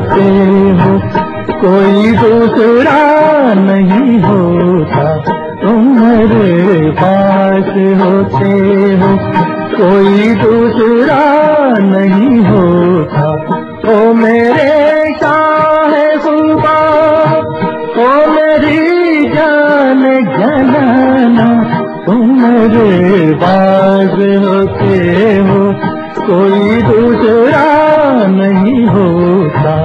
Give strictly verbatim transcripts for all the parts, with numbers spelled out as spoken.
होते हो, कोई दूसरा नहीं होता, तुम मेरे पास होते हो, कोई दूसरा नहीं होता। ओ मेरे शाहे खुदा, ओ मेरी जान जनाना, तुम मेरे पास होते हो, कोई दूसरा नहीं होता।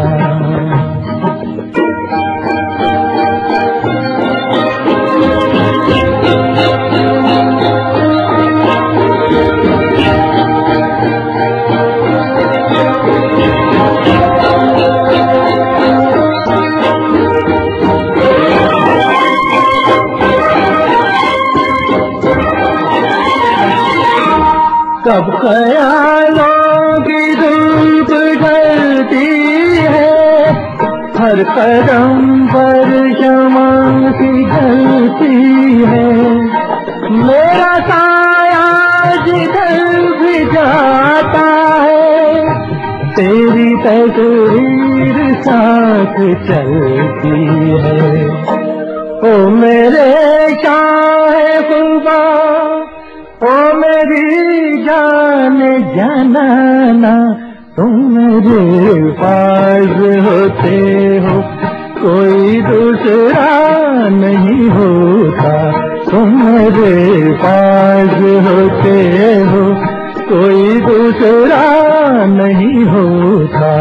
कब ख्यालों की धूप ढलती है, हर कदम पर शमा सी जलती है, मेरा साया जिधर भी जाता है, तेरी तस्वीर साथ चलती है। ओ मेरे शाहे खुदा, ओ मेरी जान जनाना, तुम मेरे पास होते हो, कोई दूसरा नहीं होता, तुम मेरे पास होते हो, कोई दूसरा नहीं होता।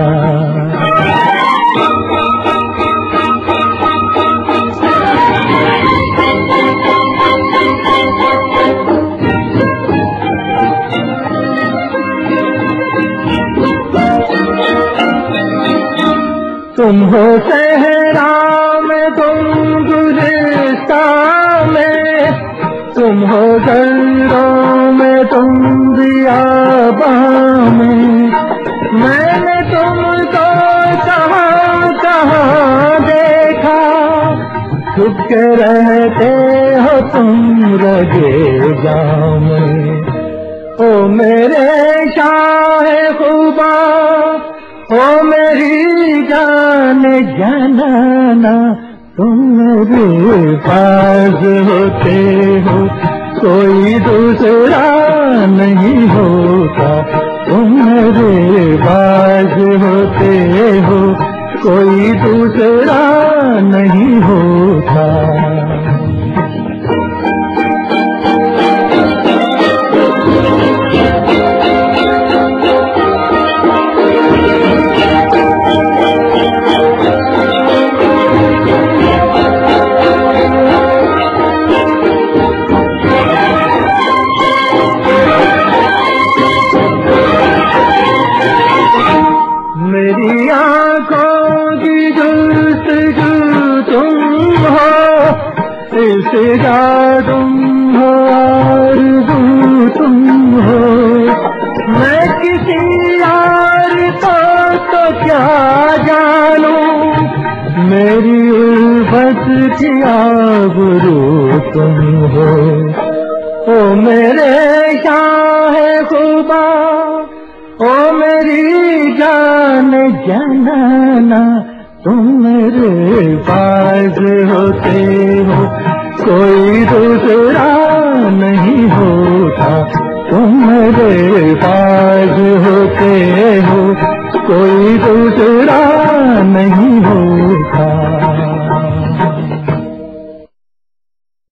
तुम हो सहरा में, तुम गुलिस्ता में, तुम हो गलों में, तुम बियाबा में, मैंने तुमको कहाँ कहाँ देखा, छुप के रहते हो तुम रगे जाम में। ओ मेरे शाहे खुदा, ओ मेरी जान जनाना, तुम मेरे पास होते हो, कोई दूसरा नहीं होता, तुम मेरे पास होते हो, कोई दूसरा नहीं होता। मेरी आँखों की जुल्फ़ तुम हो, इल्तिजा तुम हो, आरज़ू तुम हो, मैं किसी यार को तो क्या जानूं, मेरी उल्फत की आबरू तुम हो। ओ मेरे शाहे खुदा, ओ मेरी जान जनाना, तुम मेरे पास होते हो, कोई दूसरा नहीं होता, तुम मेरे पास होते हो, कोई दूसरा नहीं होता।